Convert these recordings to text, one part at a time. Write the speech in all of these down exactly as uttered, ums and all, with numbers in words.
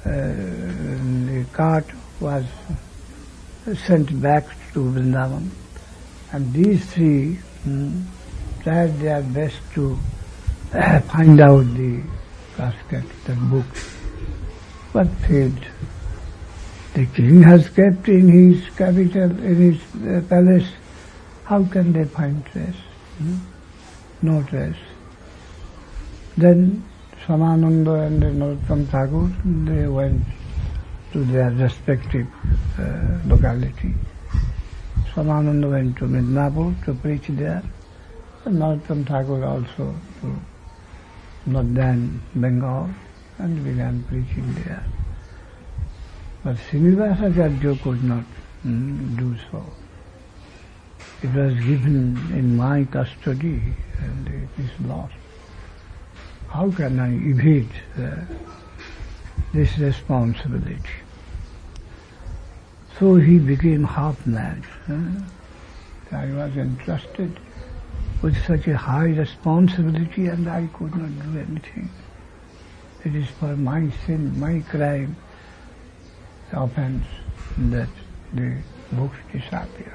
the cart was sent back to Vrindavan, and these three hmm, tried their best to uh, find out the casket, the book, but failed. The king has kept in his capital, in his uh, palace. How can they find trace? Hmm? No trace. Then Samananda and Narottam Thakur, they went to their respective uh, locality. Samananda went to Midnapur to preach there, and Narottam Thakur also to Northern Bengal, and began preaching there. But Srinivasacharya could not mm, do so. It was given in my custody and it is lost. How can I evade uh, this responsibility? So he became half mad. Huh? I was entrusted with such a high responsibility and I could not do anything. It is for my sin, my crime, the offense that the books disappeared.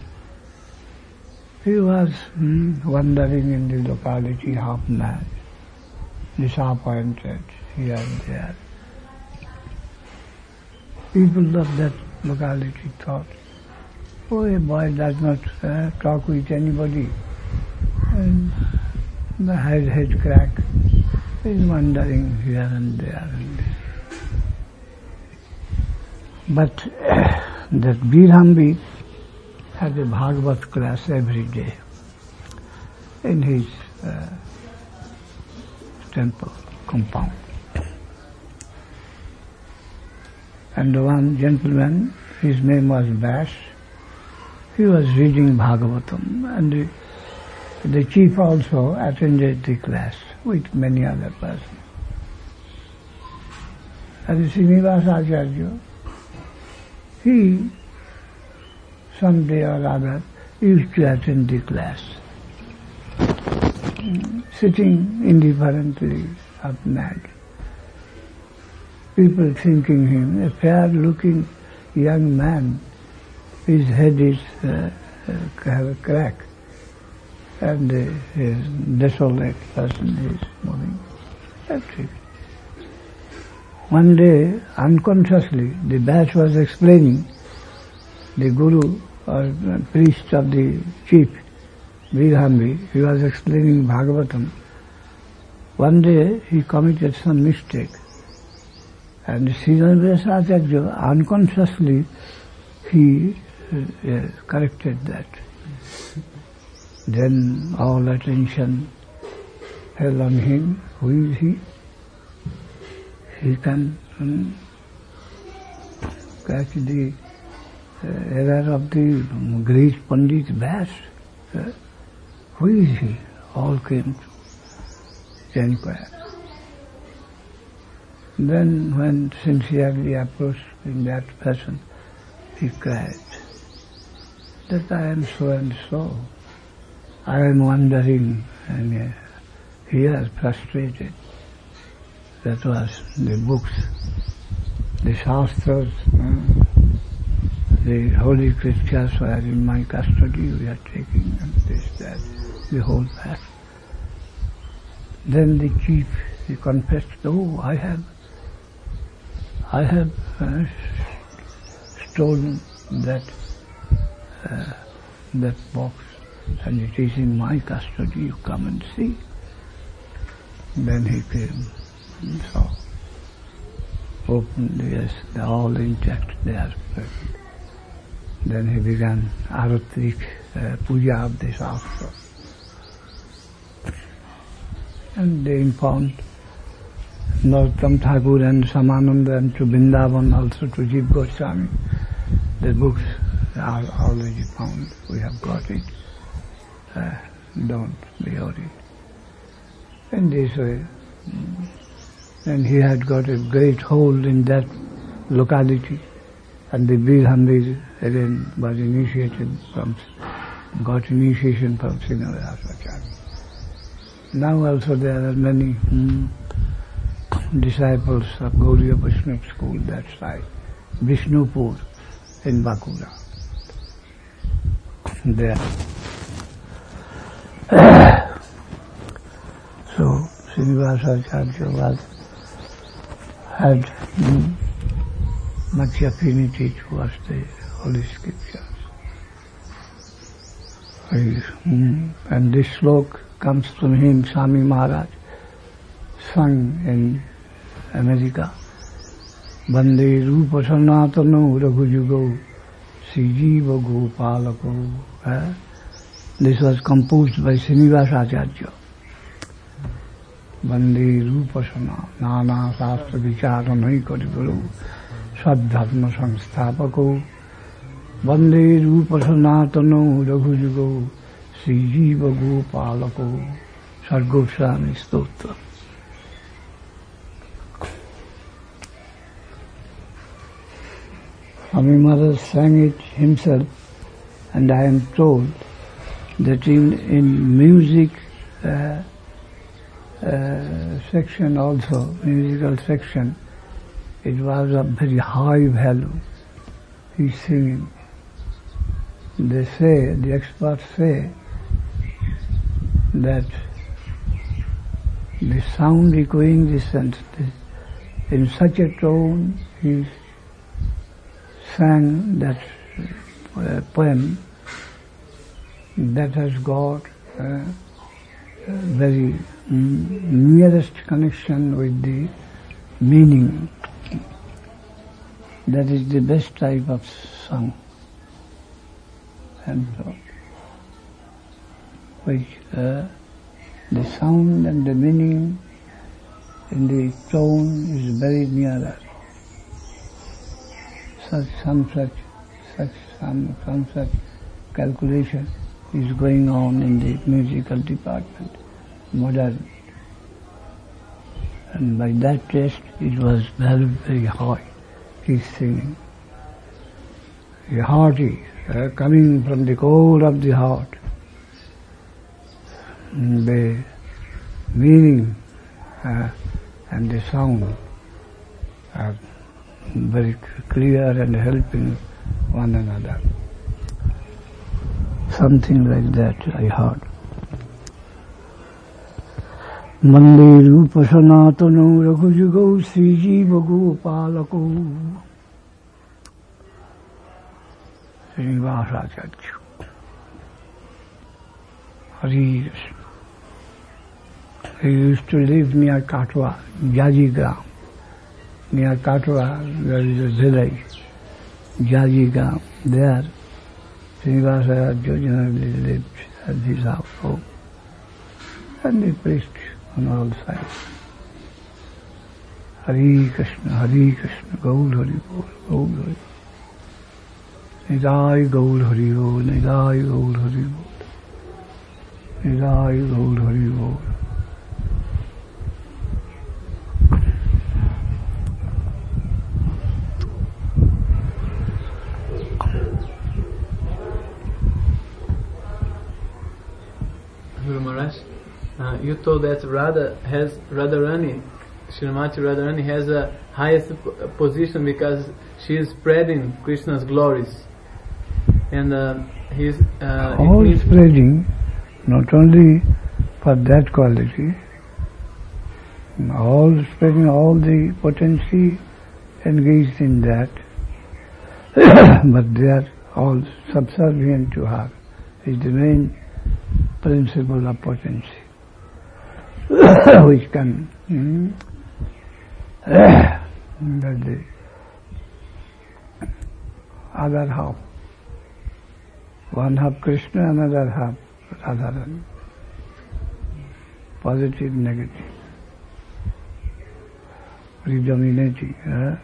He was hmm, wandering in the locality half mad, disappointed here and there. People of that locality thought, oh, a boy does not uh, talk with anybody, and the head, head crack is wandering here and there. But that Birhambi had a Bhagavad class every day in his uh, temple compound. And the one gentleman, his name was Bash, he was reading Bhagavatam, and the, the chief also attended the class with many other persons. And Srinivasacharya, he, someday or other, used to attend the class, sitting indifferently up night. People thinking him a fair-looking young man, his head is uh, uh, have a crack, and uh, his desolate person is moving. That's it. One day, unconsciously, the Bash was explaining, the guru or priest of the chief, Birhambi, he was explaining Bhagavatam. One day, he committed some mistake. And Srinivasacharya, unconsciously, he uh, corrected that. Then all attention fell on him. Who is he? He can um, catch the uh, error of the great Pandit Bash. Uh, who is he? All came to inquire. Then when sincerely approached in that fashion, he cried that I am so and so. I am wandering and uh, here frustrated. That was the books, the Shastras, uh, the holy scriptures were in my custody, we are taking and this, that, the whole fact. Then the chief, he confessed, oh, I have I have uh, stolen that uh, that box, and it is in my custody. You come and see. Then he came and saw. Opened, yes, they're all intact. They are present. Then he began Aratik uh, puja of the Shastra, and they informed Narottam Thakur and Samananda and to Vrindavan, also to Jiva Goswami. The books are already found. We have got it. Uh, don't be worried. In this way, and he had got a great hold in that locality, and the Birhambi again was initiated from, got initiation from Srinivasacharya. Now also there are many hmm, disciples of Gaudiya Vaishnava school that side, Vishnupur in Bakura. There. So Srinivasacharya was had mm, much affinity towards the Holy Scriptures. Mm, and this slok comes from him, Swami Maharaj, sung in America. Bande Rupa Sanatano Raghujugo Sijiva Gopalako. Eh? This was composed by Srinivasacharya. Bande Rupa Sana Nana Sastra Vicharanai Kariguru Sadharma Samsthapako Bande Rupa Sanatano Raghujugo Sijiva Gopalako Sargoswami Stotra. Swami Maharaj sang it himself, and I am told that in, in music uh, uh, section also, musical section, it was of very high value. He's singing. They say, the experts say, that the sound echoing distance, in such a tone he sang that uh, poem that has got uh, very mm, nearest connection with the meaning. That is the best type of song. And so, which uh, the sound and the meaning in the tone is very near us. Such, some such, such, some, some such calculation is going on in the musical department, modern. And by that test, it was very, very high. He's singing. A hearty, uh, coming from the core of the heart. The meaning uh, and the sound are very clear and helping one another. Something like that I heard. Mande Rupa Sanatano Raghujugo Srijiva Gopalako Srinivasacharya. Hari Krishna. He used to live near Katwa, Jajigram. Near Katwa, there is a village, Jajigram. There, Srinivasacharya generally lived at his household. And he preached on all sides. Hari Krishna, Hari Krishna, Gaul Hari Bol, Gaul Hari. Nidai Gaul Hari Bol, Nidai Gaul Hari Bol. Nidai Gaul Hari Bol. Guru Maharaj, uh, you told that Radha has, Radharani, Srimati Radharani has a highest p- position because she is spreading Krishna's glories. And uh, he's... Uh, all spreading, not only for that quality, all spreading all the potency engaged in that, but they are all subservient to her, is the main principle of potency, which can hmm, that the other half, one half Krishna, another half Radharani, positive, negative, predominating, eh?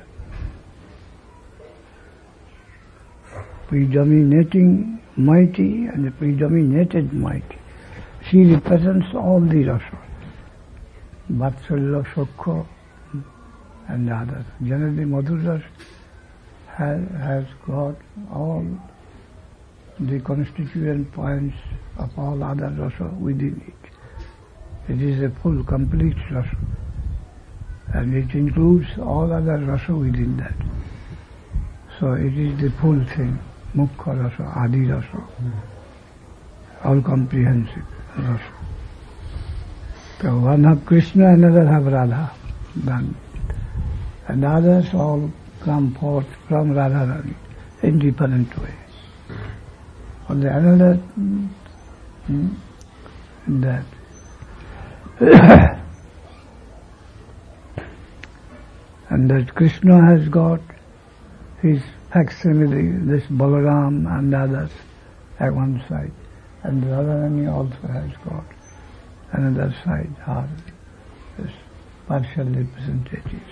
predominating mighty and the predominated mighty. She represents all the rasa, Vatsalya, Sukha, and the others. Generally, Madhura has, has got all the constituent points of all other rasa within it. It is a full, complete rasa. and it includes all other rasa within that. So it is the full thing, Mukkha rasa, Adi rasa, mm. all comprehensive rasa. So one have Krishna, another have Radha, then, and others all come forth from Radharani in different ways. On the another, mm, that and that Krishna has got his facsimile, this Balaram and others at one side, and Radharani also has got another side, are this partial representatives.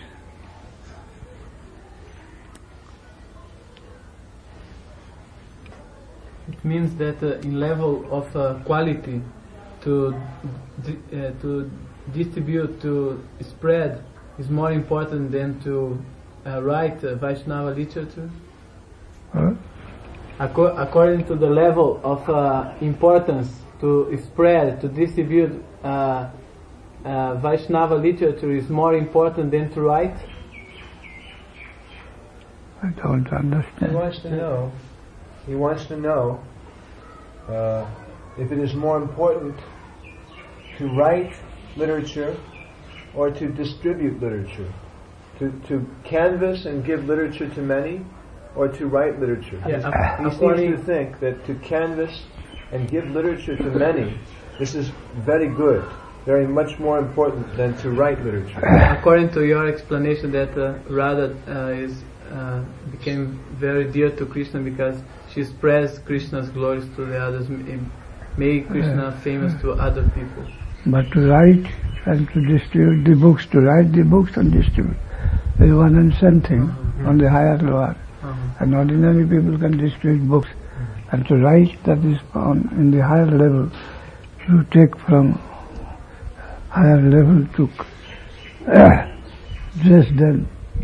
It means that uh, in level of uh, quality, to di- uh, to distribute, to spread, is more important than to uh, write uh, Vaishnava literature? Huh? Acco- according to the level of uh, importance to spread, to distribute uh, uh, Vaishnava literature is more important than to write? I don't understand. He wants to know, he wants to know uh, if it is more important to write literature or to distribute literature, to, to canvass and give literature to many, or to write literature. Yeah, he seems to think that to canvass and give literature to many, this is very good, very much more important than to write literature. According to your explanation, that uh, Radha uh, is uh, became very dear to Krishna because she spreads Krishna's glories to the others, make Krishna famous to other people. But to write and to distribute the books, to write the books and distribute is one and same thing, uh-huh. on the higher lower. Uh-huh. And ordinary people can distribute books. Uh-huh. And to write, that is on in the higher level, you take from higher level to uh, just then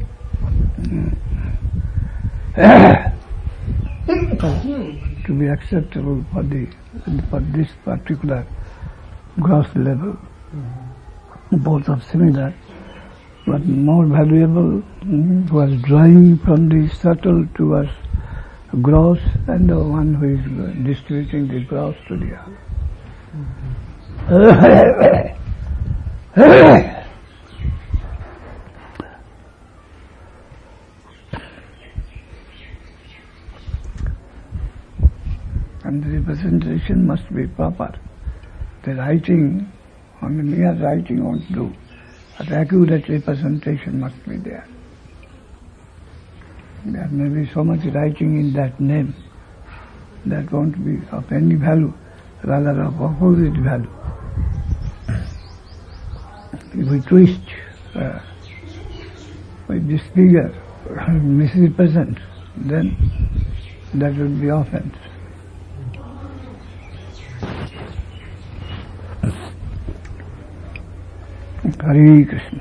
uh, to be acceptable for the for this particular gross level. Mm-hmm. Both are similar, but more valuable mm, was drawing from the subtle towards gross, and the one who is distributing the gross to the other. Mm-hmm. And the representation must be proper. The writing, only mere writing won't do, but accurate representation must be there. There may be so much writing in that name that won't be of any value, rather of opposite value. If we twist, uh, we disfigure, misrepresent, then that would be offense. Hare Krishna.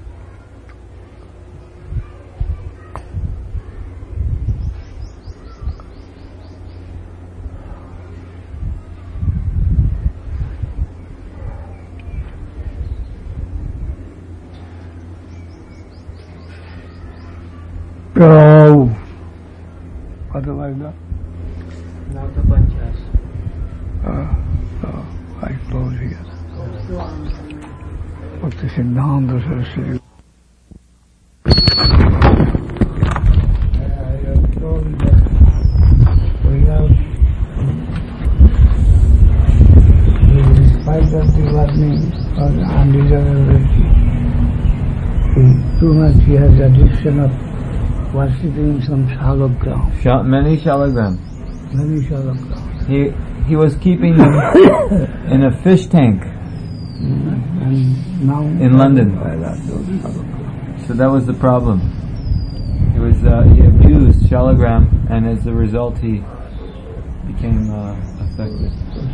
Oh, otherwise not. Not the Panchas. Uh, so I close here. Bhakti Siddhanta Saraswati. I have told that we have, in spite of the learning or undesirability, too much he has addiction of worshipping some shalagram. Shal- many shalagram. Many shalagram. He he was keeping them in a fish tank. And now in London. So that was the problem. He was uh, he abused shalagram, and as a result, he became uh, affected.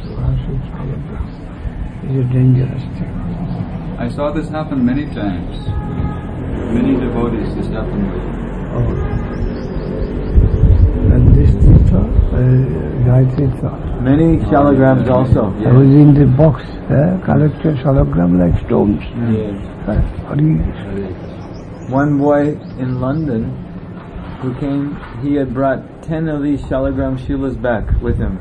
It's a dangerous thing. I saw this happen many times. Many devotees this happened with. Oh. And this Tirtha, Gayatri. Many shalagrams also. I was in the box, uh, collected shalagram like stones. Yes. Uh, One boy in London who came, he had brought ten of these shalagram shilas back with him.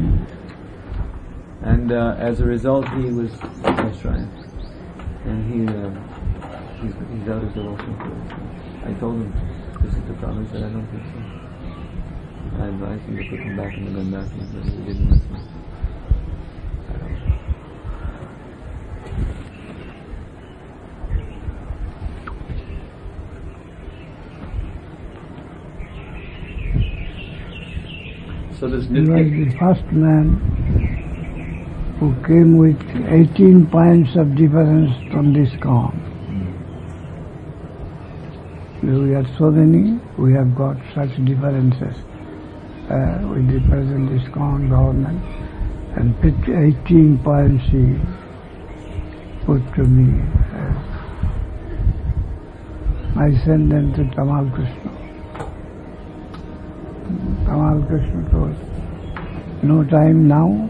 And uh, as a result, he was that's right. And he, uh, he's, he's out of devotion for it. So I told him, this is the problem. He said, I don't think so. I advised him to put them back in the Gandhaki, but he didn't listen. I don't know. So this he was the first man who came with eighteen points of difference from this ISKCON. Mm. We are so many, we have got such differences uh, with the present ISKCON government, and eighteen points he put to me. Uh, I sent them to Tamal Krishna. Tamal Krishna told, no time now,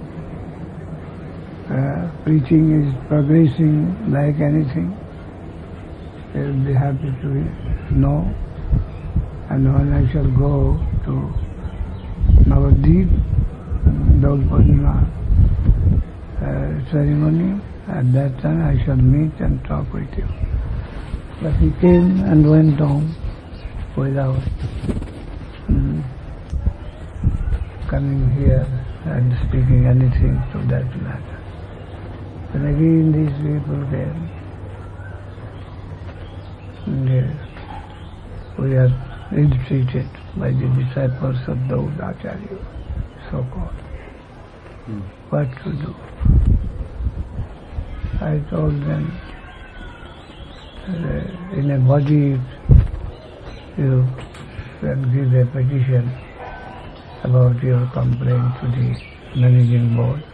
uh, preaching is progressing like anything, they will be happy to know, and when I shall go to Navadvip, Dol Purnima uh, ceremony, at that time I shall meet and talk with you. But he came and went home without um, coming here and speaking anything to that matter. And again these people came. And uh, we are ill-treated by the disciples of those Acharya, so-called. Hmm. What to do? I told them, uh, in a body you can give a petition about your complaint to the managing board.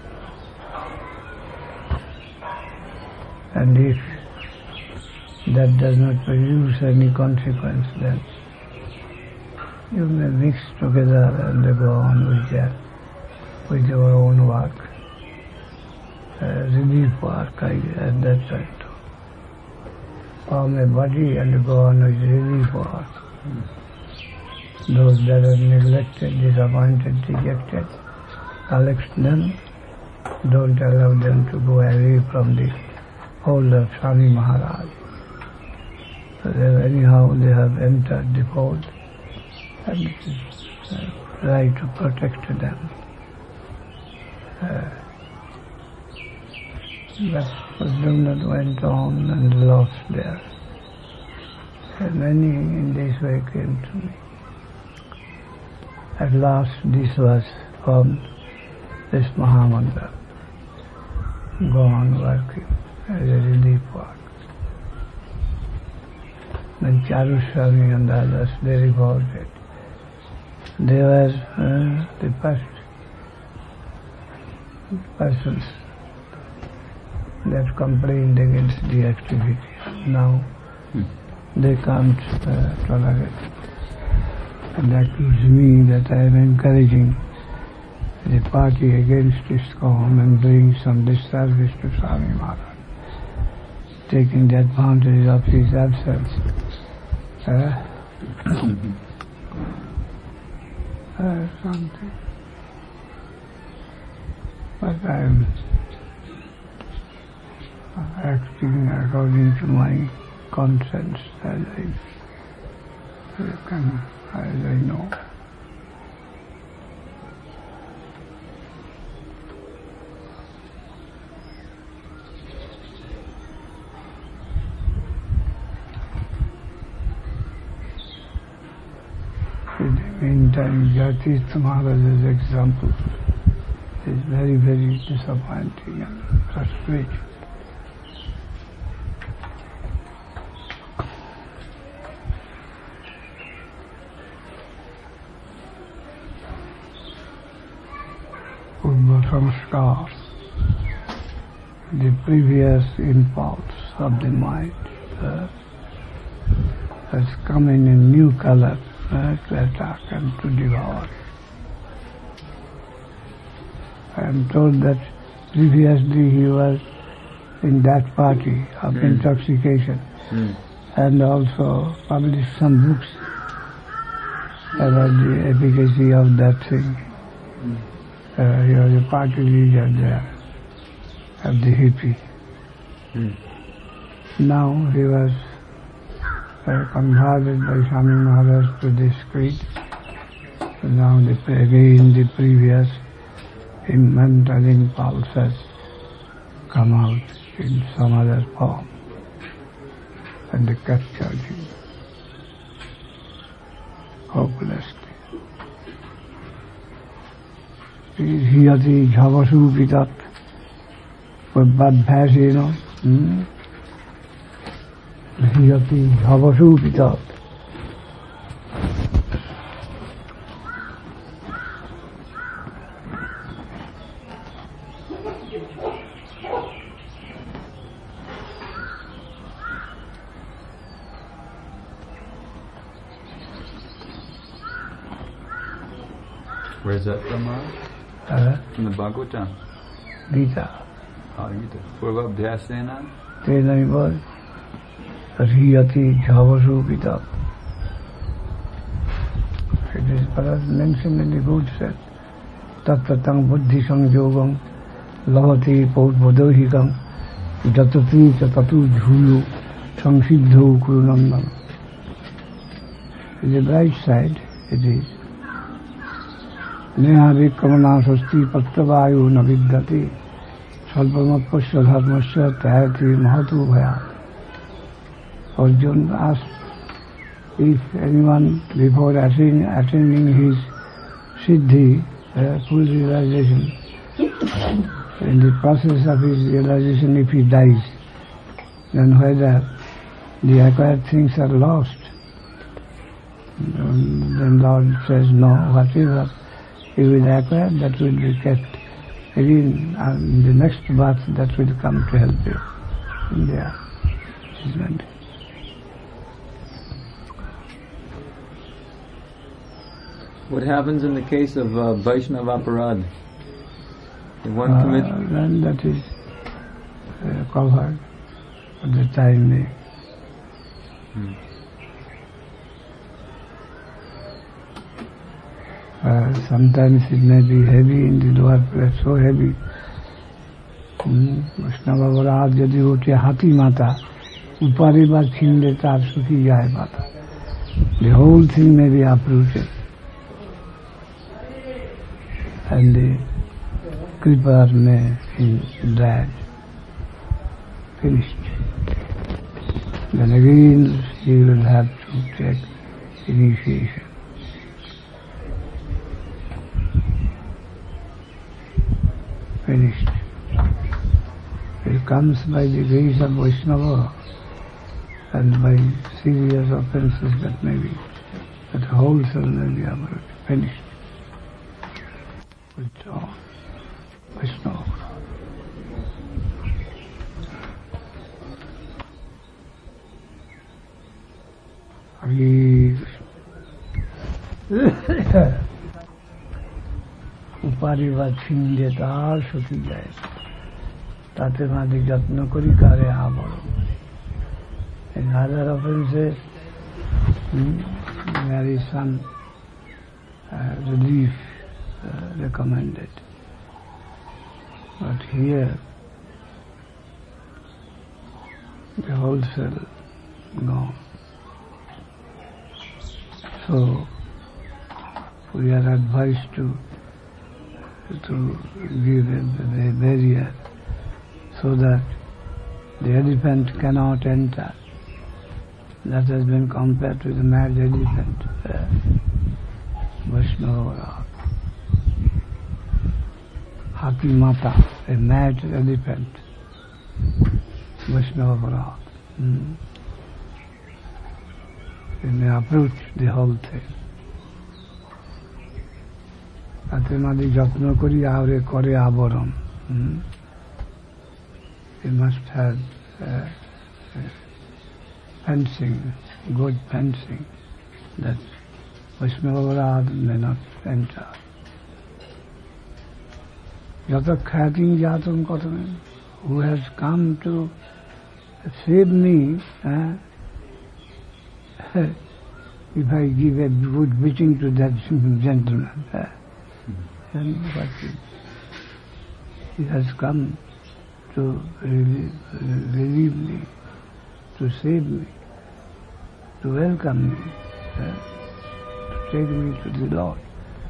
And if that does not produce any consequence, then you may mix together and go on with that, with your own work, uh, relief work, I, at that time. Form a body and go on with relief work. Mm. Those that are neglected, disappointed, dejected, collect them, don't allow them to go away from the hold of Swami Maharaj. So they, anyhow they have entered the fold, and it is uh, right to protect them. Uh, but Padmanabh went on and lost there. And many in this way came to me. At last this was formed, this Mahamandal, go on working as a relief work. When Charuswami and others, they revolted. They were uh, the first persons that complained against the activities. Now hmm. they can't uh, tolerate. And accuse me that I am encouraging the party against ISKCON and doing some disservice to Swami Maharaj, taking the advantage of his absence. Uh, uh, something. But I am acting according to my conscience as I can. As I know. In the meantime, Jyotirtha Maharaj's example is very, very disappointing and frustrating. Samskar, the previous impulse of the mind, uh, has come in a new color uh, to attack and to devour. I am told that previously he was in that party of Mm. intoxication Mm. and also published some books about the efficacy of that thing. Mm. Uh, he was a party leader there of the hippie. Mm. Now he was uh, converted by Swami Maharaj to this creed. So now the, again the previous mentoring pulse has come out in some other form and they captured him hopelessly. Hiyati jhavasu pitat Badbhasino Hiyati jhavasu pitat. Where is that from, Maharaj? Uh, From the Bhagavatam? Gita. Oh, Gita. Purvabhyasena? Tena was Hiyati jhavasu pitat. It is perhaps mentioned in the good set. Tattatang buddhi sanjogam lavati paudbodohikam jatati chatatu jhulu samsiddho kurunandam. In the bright side, it is Neha vikamana sasti pattavayu naviddati salpamatpasya dharmasya tayati mahatu bhayat. Arjuna asked if anyone before attaining, attaining his siddhi, uh, full realization, in the process of his realization, if he dies, then whether the acquired things are lost. Then Lord says, no, whatever you will acquire, that will be kept. Again, uh, in the next birth, that will come to help you in there. Isn't it? What happens in the case of uh, Vaishnava Aparad? If one Uh, commits... then that is uh, covered at the time being. Hmm. Uh, sometimes it may be heavy in the lower place, so heavy. Vaishnava Aparad যদি ওঠে হাতি মাথা উপরে বা ছিঁড়লে তার শুকিয়ে যায় মাথা. The whole thing may be uprooted. And the creeper may be dead, finished. Then again he will have to take initiation. Finished. It comes by the grace of Vaishnava and by serious offences that may be, that whole soul may be uprooted, finished. Withdrawn. Vaishnava. উপারি বা ছিঁড়লে তার শুকিয়ে যায় তাতে মাঝে যত্ন করি কারে আবরণ. In other offenses hmm, there is some uh, relief uh, recommended, but here the whole cell gone. So we are advised to to give a, a barrier so that the elephant cannot enter. That has been compared to the mad elephant, uh, Vaishnava. Hati Mata, a mad elephant, Vaishnava. Hmm. We may approach the whole thing. তাতে মাঝে যত্ন করি আরে করে আবরণ. We must have uh, uh, fencing, good fencing, that Vaishnava may not enter. Yatakhayatin jatam katame, who has come to save me, eh? If I give a good beating to that gentleman, eh? then what is, he has come to relieve, relieve me, to save me, to welcome me, eh? to take me to the Lord.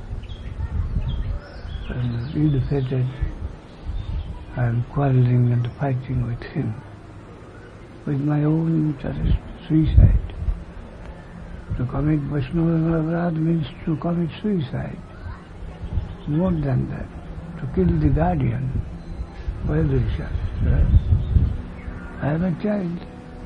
And ill-fated, I am quarreling and fighting with him, with my own interest, suicide. To commit Vaishnava Aparadha means to commit suicide. More than that, to kill the guardian, well-wisher. I am a child,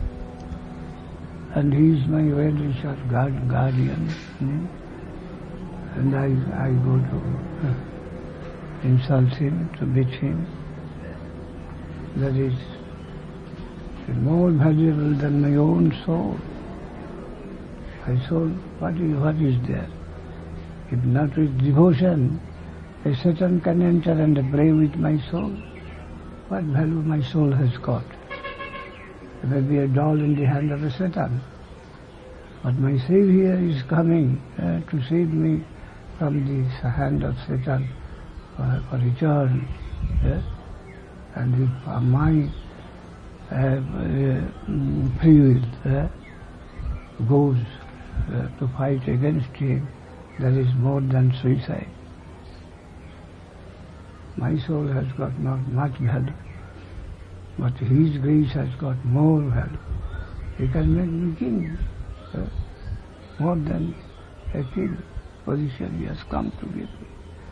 and he is my well-wisher guard, guardian, hmm? and I, I go to uh, insult him, to beat him. That is more valuable than my own soul. My soul, what is, what is there? If not with devotion, a Satan can enter and play with my soul. What value my soul has got? It may be a doll in the hand of a Satan. But my Savior is coming uh, to save me from the hand of Satan for, for return. Uh, and if uh, my uh, uh, free will uh, goes uh, to fight against him, that is more than suicide. My soul has got not much value, but his grace has got more value. He can make me king, uh, more than a king position he has come to give me.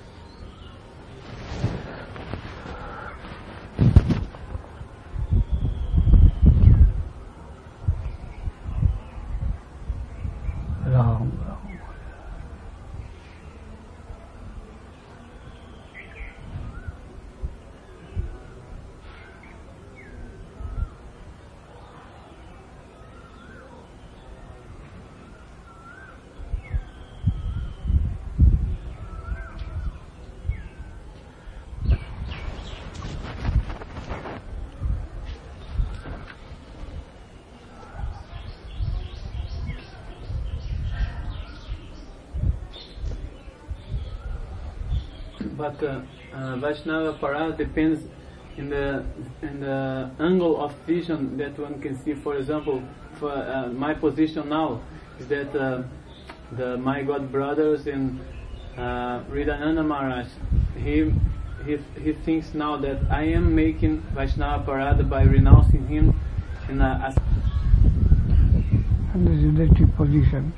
Ram, Ram. But uh, uh, Vaishnava Aparadha depends in the in the angle of vision that one can see. For example, for uh, my position now is that uh, the my God brothers in uh, Ridananda Maharaj, he he he thinks now that I am making Vaishnava Aparadha by renouncing him, and uh, as and the relative position.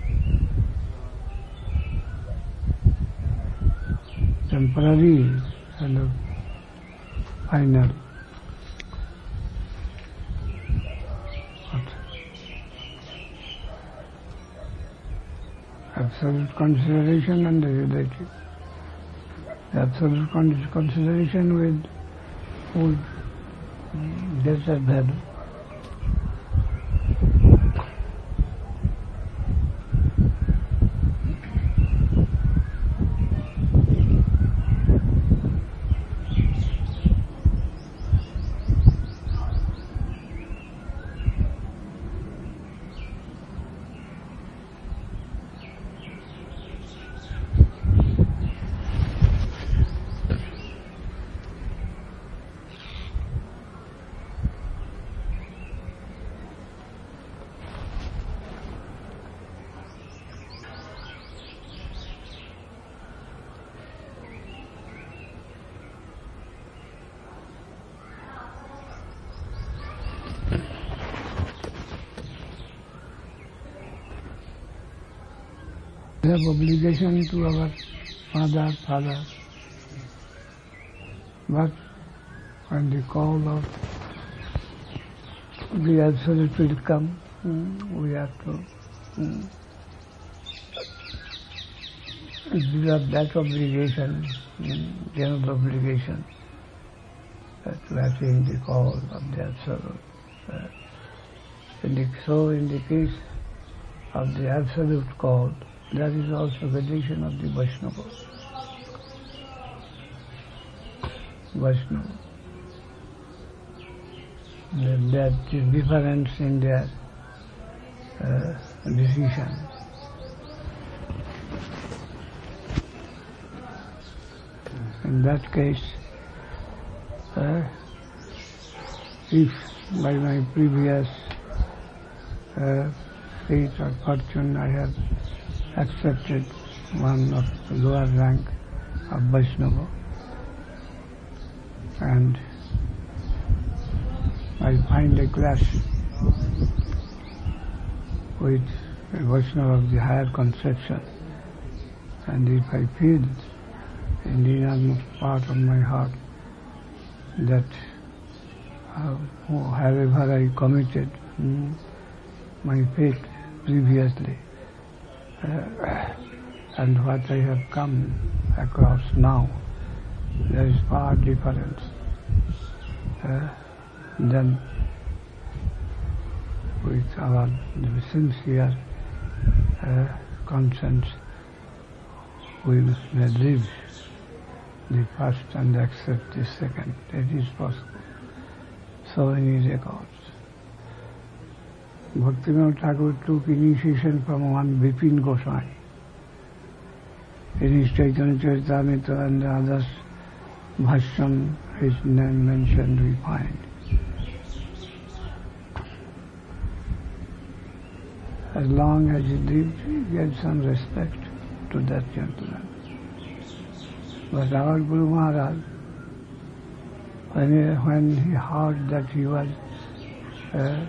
Temporary and final. But absolute consideration and the relative. The absolute con- consideration with would get that value. We have obligation to our mother, father, but when the call of the Absolute will come, mm, we have to mm, develop that obligation, mm, general obligation, uh, to attain the call of the Absolute. Uh, in the, so in the case of the Absolute call, that is also the condition of the Vaishnava. Vaishnava. That difference in their uh, decision. In that case, uh, if by my previous uh, fate or fortune I have accepted one of the lower rank of Vaishnava, and I find a clash with a Vaishnava of the higher conception, and if I feel in the innermost part of my heart that uh, however I committed mm, my faith previously uh, and what I have come across now, there is far difference. Uh, then with our sincere uh, conscience we may leave the first and accept the second. It is possible. So many records. Bhaktivinoda Thakur took initiation from one Vipin Goswami. In his Chaitanya Charitamrita and the others, Bhashyam, his name mentioned, we find. As long as he lived, he had some respect to that gentleman. But our Guru Maharaj, when he, when he heard that he was uh,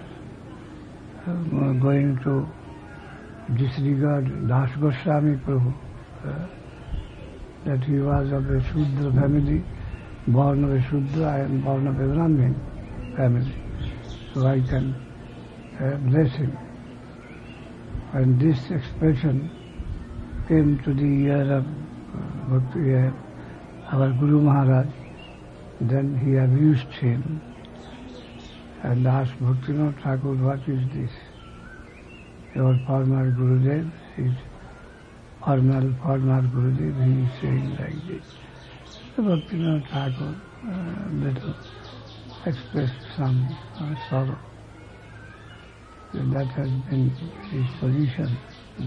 going to disregard Das Goswami Prabhu, uh, that he was of a Shudra family, born of a Shudra, I am born of a Brahmin family, so I can uh, bless him. When this expression came to the ear of uh, Bhakti, uh, our Guru Maharaj, then he abused him and asked Bhaktivinoda Thakur, what is this? Your former Gurudev, his former, former Gurudev, he is saying like this. So Bhaktivinoda Thakur uh, little expressed some uh, sorrow. So that has been his position.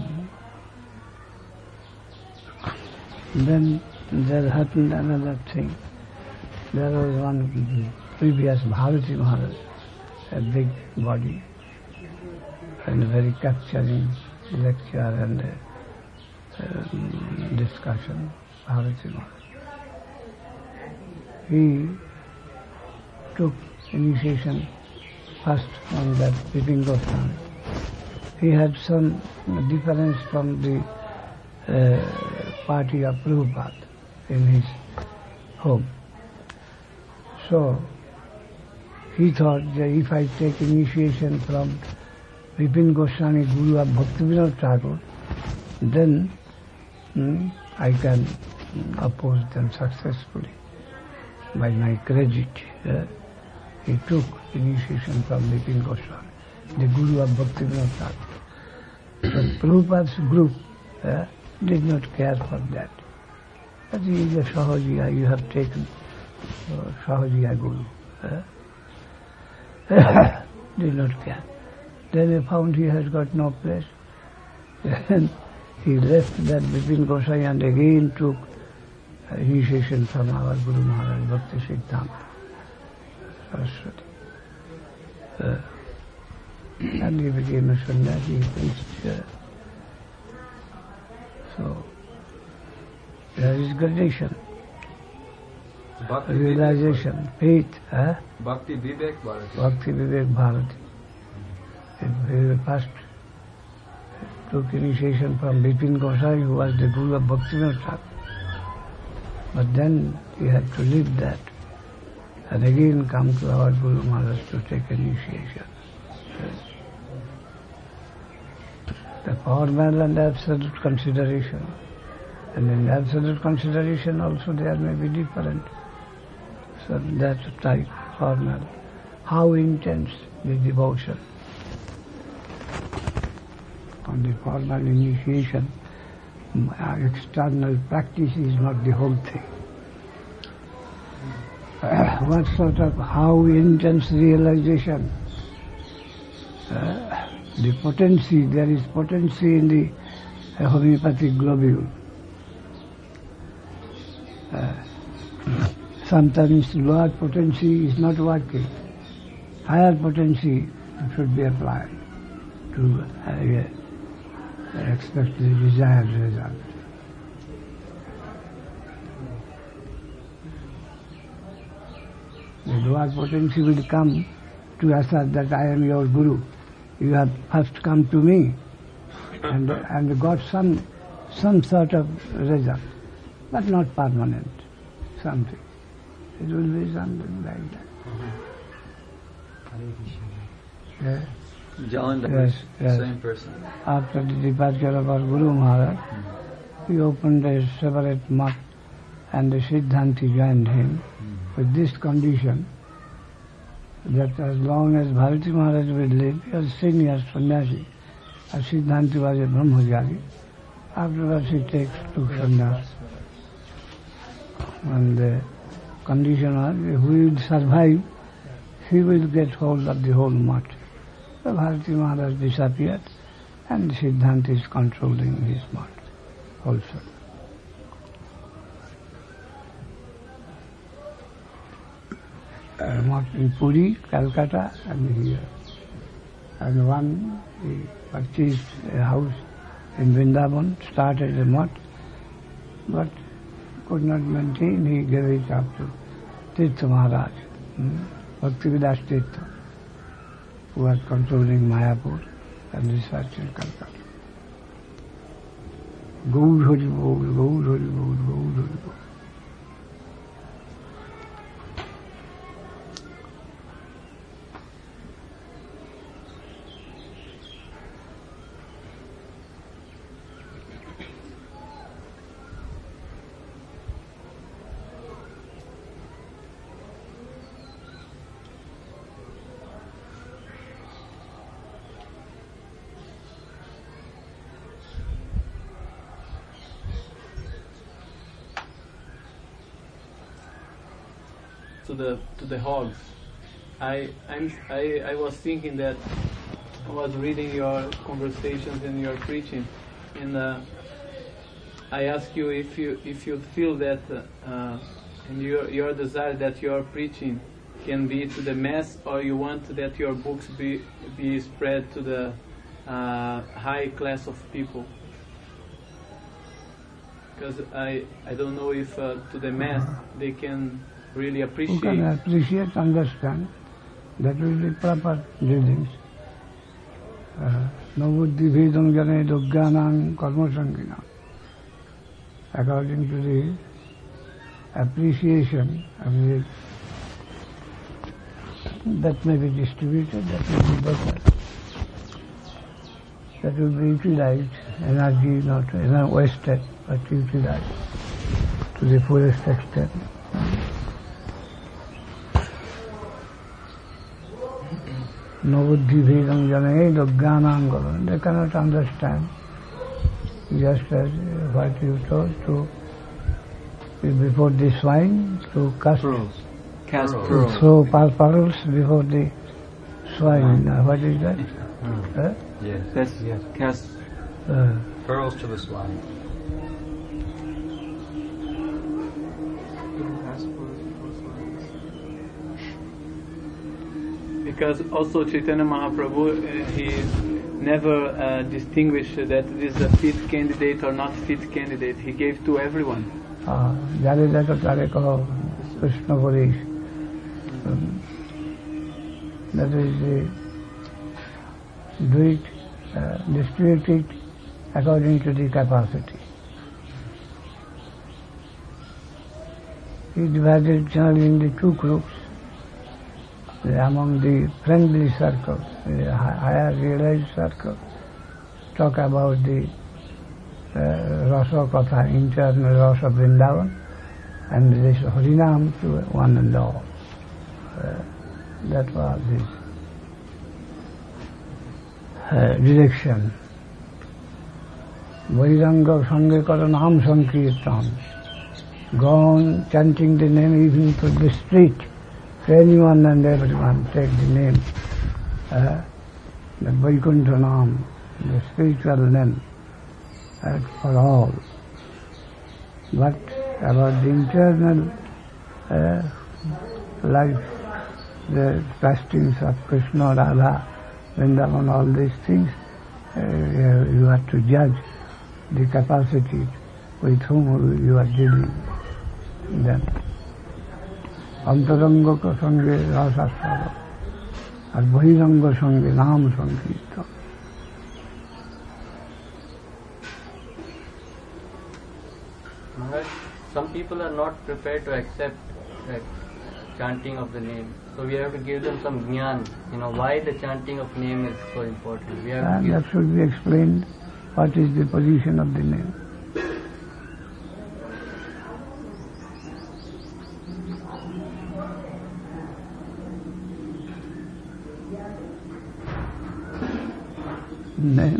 Then there happened another thing. There was one previous Bharati Maharaj, a big body, and a very capturing lecture and uh, um, discussion, Bharati Maharaj. He took initiation first from that Vipin Goswami. He had some difference from the uh, party of Prabhupada in his home. So he thought that if I take initiation from Vipin Goswami, Guru of Bhaktivinoda Thakur, then hmm, I can oppose them successfully by my credit. Uh, he took initiation from Vipin Goswami, the Guru of Bhaktivinoda Thakur. But Prabhupada's group uh, did not care for that. But he is a Sahajiya, you have taken uh, Sahajiya Guru. Uh, did not care. Then he found he has got no place. Then he left that Vipin Goswami and again took uh, initiation from our Guru Maharaj, Bhakti Siddhanta Saraswati. Uh, and he became a sannyasi, priest. Uh, so, there is gradation, Bhakti realization, faith. Huh? Bhakti Vivek Bharati. Bhakti Vivek Bharati. He first took initiation from Vipin Goswami, who was the Guru of Bhaktivinoda Thakur. But then he had to leave that and again come to our Guru Maharaj to take initiation. The formal and absolute consideration. And in absolute consideration also there may be different. So that type, formal. How intense the devotion. On the formal initiation, external practice is not the whole thing. what sort of, how intense realization, uh, the potency, there is potency in the uh, homeopathic globule. Uh, sometimes lower potency is not working. Higher potency should be applied to uh, expect the desired result. The lower potency will come to assert that I am your Guru. You have first come to me and, and got some, some sort of result, but not permanent, something. It will be something like that. Yeah. John, that Yes, was yes. the same person. After the departure of our Guru Maharaj, mm. he opened a separate mutt and the Siddhanti joined him mm. with this condition that as long as Bharati Maharaj will live, he was senior sannyasi, and Siddhanti was a Brahmachari. Afterwards he takes to sannyas. And the condition was, who will survive, he will get hold of the whole mutt. So Bharati Maharaj disappeared and Siddhanta is controlling his mutt also. Uh, mutt in Puri, Calcutta and here. And one, he purchased a house in Vrindavan, started a mutt, but could not maintain, he gave it up to Tirtha Maharaj, hmm? Bhaktividas Tirtha, who was controlling Mayapur and research in Calcutta. Gaur Hari Bol, Gaur Hari Bol, Gaur Hari Bol. To the to the hogs. I I'm, I I was thinking that I was reading your conversations and your preaching, and uh, I ask you if you if you feel that uh, and your your desire that your preaching can be to the mass, or you want that your books be be spread to the uh, high class of people. Because I I don't know if uh, to the mass they can really appreciate. Who can appreciate, understand, that will be proper dealings. No buddhi bhedam jane dogyanam karma sangina. According to the appreciation of the, that may be distributed, that may be better. That will be utilized, energy not wasted, but utilized to the fullest extent. No buddhi bhedam jane dogyanam. They cannot understand. Just as what you told, to before the swine, to cast Pearls. Cast to pearls. throw pearls before the swine. Uh, what is that? Mm. Huh? Yes. That's yes. Cast Uh, pearls to the swine. Because also Chaitanya Mahaprabhu, uh, he never uh, distinguished that this is a fit candidate or not fit candidate. He gave to everyone. Jare jato tare kaho Krishna Purish. That is the, do it, uh, distribute it according to the capacity. He divided generally into two groups. Among the friendly circles, the higher realized circles, talk about the uh, Rasa Katha, internal Rasa Vrindavan, and this Harinam to one and all. Uh, that was his uh, direction. Vairanga Sange Karanam Sankirtan. Go on chanting the name even to the street. anyone and everyone take the name, uh, the Vaikuntha Nam, the spiritual name, uh, for all. But about the internal uh, life, the pastings of Krishna, Radha, Vrindavan, all these things, uh, you have to judge the capacity with whom you are dealing. Then, অন্তরঙ্গ সঙ্গে রসাস্বাদ আর বহিরঙ্গ সঙ্গে নাম সংকীর্তন. Some people are not prepared to accept like, chanting of the name, so we have to give them some jnana. You know why the chanting of name is so important. We have and to that should be explained. What is the position of the name? Name.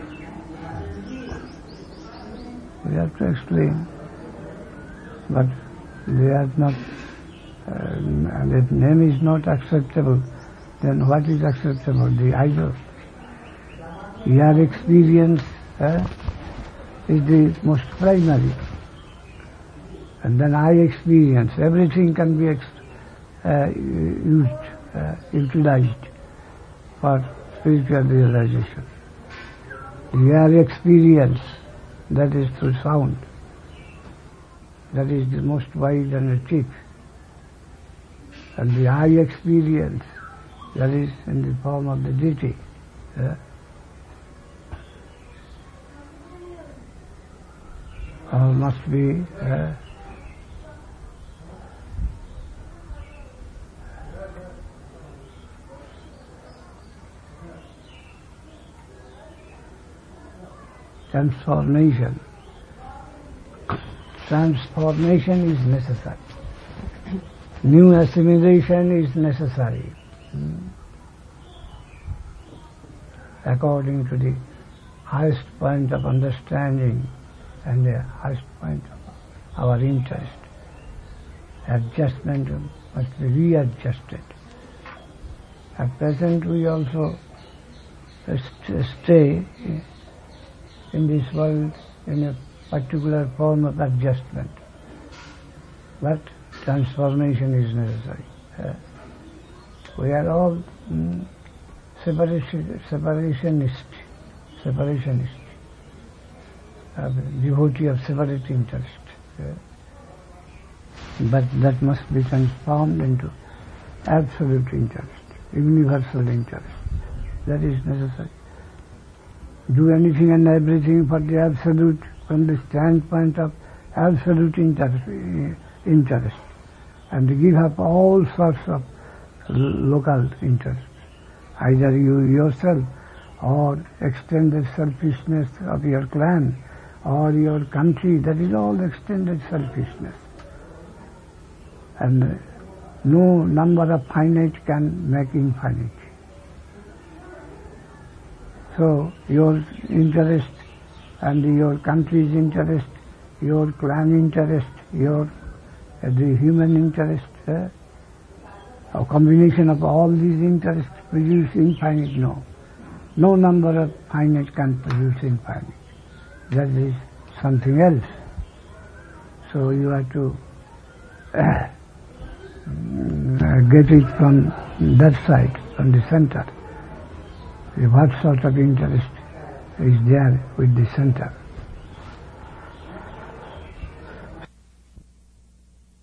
We have to explain, but they are not. Uh, and if name is not acceptable, then what is acceptable? The idol. Your experience uh, is the most primary, and then I experience. Everything can be ex- uh, used, uh, utilized for spiritual realization. Your experience, that is through sound, that is the most wide and cheap. And the eye experience, that is in the form of the deity. Uh, all must be uh, transformation. Transformation is necessary. New assimilation is necessary. Hmm. According to the highest point of understanding and the highest point of our interest. Adjustment must be readjusted. At present we also st- stay in this world in a particular form of adjustment. But transformation is necessary. Uh, we are all mm, separation, separationist, separationist, uh, devotee of separate interest. Uh, but that must be transformed into absolute interest, universal interest. That is necessary. Do anything and everything for the absolute, from the standpoint of absolute interest, interest, and give up all sorts of local interests, either you yourself or extended selfishness of your clan or your country. That is all extended selfishness, and no number of finite can make infinite. So your interest and your country's interest, your clan interest, your uh, the human interest, uh, a combination of all these interests produce infinite. No, no number of finite can produce infinite. That is something else. So you have to uh, get it from that side, from the center. What sort of interest is there with the center?